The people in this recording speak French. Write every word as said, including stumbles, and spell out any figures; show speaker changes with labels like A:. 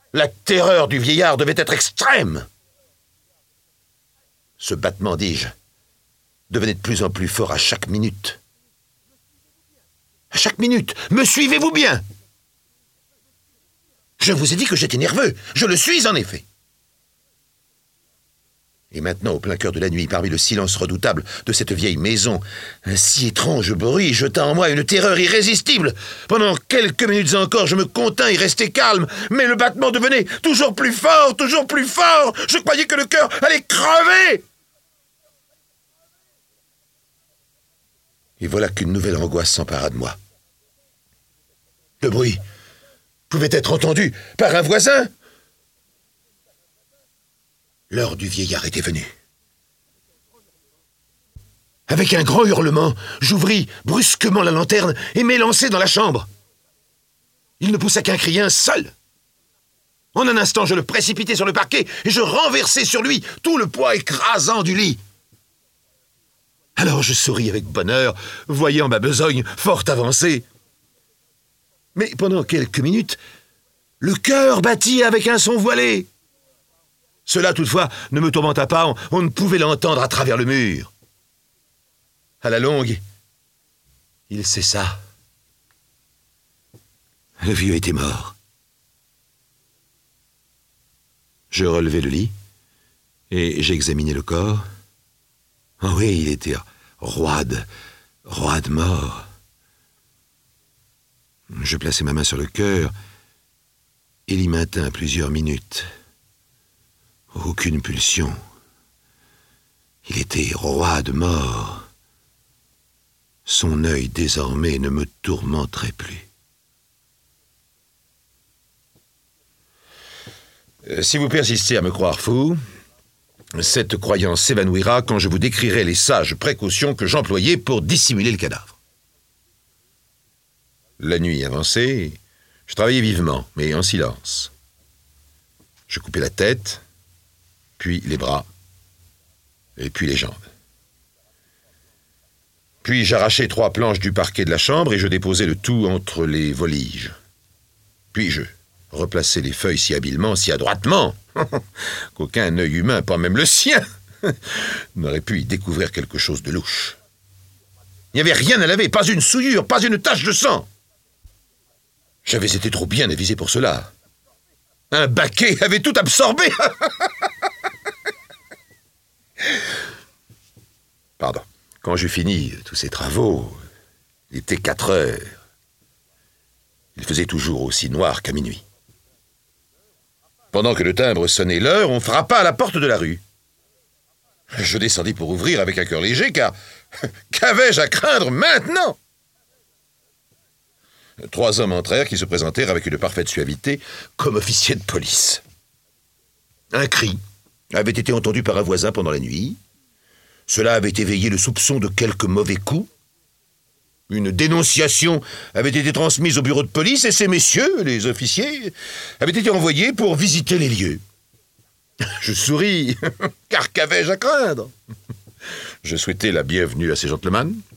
A: La terreur du vieillard devait être extrême. Ce battement, dis-je, devenait de plus en plus fort à chaque minute. À chaque minute, me suivez-vous bien? Je vous ai dit que j'étais nerveux. Je le suis en effet. Et maintenant, au plein cœur de la nuit, parmi le silence redoutable de cette vieille maison, un si étrange bruit jeta en moi une terreur irrésistible. Pendant quelques minutes encore, je me contins et restai calme, mais le battement devenait toujours plus fort, toujours plus fort. Je croyais que le cœur allait crever. Et voilà qu'une nouvelle angoisse s'empara de moi. Le bruit pouvait être entendu par un voisin. L'heure du vieillard était venue. Avec un grand hurlement, j'ouvris brusquement la lanterne et m'élançai dans la chambre. Il ne poussa qu'un cri, un seul. En un instant, je le précipitai sur le parquet et je renversai sur lui tout le poids écrasant du lit. Alors je souris avec bonheur, voyant ma besogne fort avancée. Mais pendant quelques minutes, le cœur battit avec un son voilé. Cela, toutefois, ne me tourmenta pas, on, on ne pouvait l'entendre à travers le mur. À la longue, il cessa. Le vieux était mort. Je relevai le lit et j'examinai le corps. Oh oui, il était roide, roide mort. Je plaçai ma main sur le cœur et l'y maintins plusieurs minutes. Aucune pulsion. Il était roide mort. Son œil désormais ne me tourmenterait plus. Euh, si vous persistez à me croire fou, cette croyance s'évanouira quand je vous décrirai les sages précautions que j'employais pour dissimuler le cadavre. La nuit avançait, je travaillais vivement, mais en silence. Je coupais la tête, puis les bras, et puis les jambes. Puis j'arrachai trois planches du parquet de la chambre et je déposai le tout entre les voliges. Puis je replaçai les feuilles si habilement, si adroitement, qu'aucun œil humain, pas même le sien, n'aurait pu y découvrir quelque chose de louche. Il n'y avait rien à laver, pas une souillure, pas une tache de sang. J'avais été trop bien avisé pour cela. Un baquet avait tout absorbé. Pardon. Quand j'eus fini tous ces travaux, il était quatre heures. Il faisait toujours aussi noir qu'à minuit. Pendant que le timbre sonnait l'heure, on frappa à la porte de la rue. Je descendis pour ouvrir avec un cœur léger, car qu'avais-je à craindre maintenant? Trois hommes entrèrent qui se présentèrent avec une parfaite suavité comme officiers de police. Un cri avait été entendu par un voisin pendant la nuit. Cela avait éveillé le soupçon de quelque mauvais coup. Une dénonciation avait été transmise au bureau de police et ces messieurs, les officiers, avaient été envoyés pour visiter les lieux. Je souris, car qu'avais-je à craindre? Je souhaitai la bienvenue à ces gentlemen.